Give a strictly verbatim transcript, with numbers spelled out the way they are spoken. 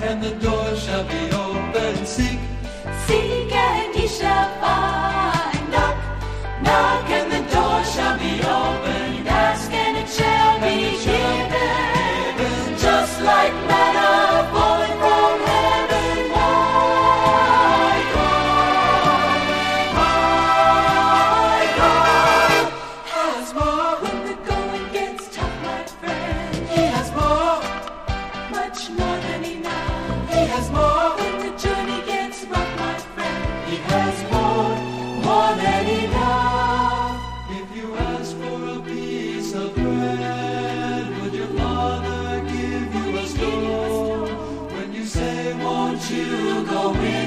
and the door shall be open. Seek, seek and ye shall find. Knock, knock and the door shall be opened. Ask and it shall be given. Just like manna falling from heaven. My God, my God has more. When the going gets tough, my friend, He has more, much more than enough. He has more, When the journey gets rough, my friend, He has more. more than enough. If you ask for a piece of bread, would your Father give you a stone? When you say, won't you go in?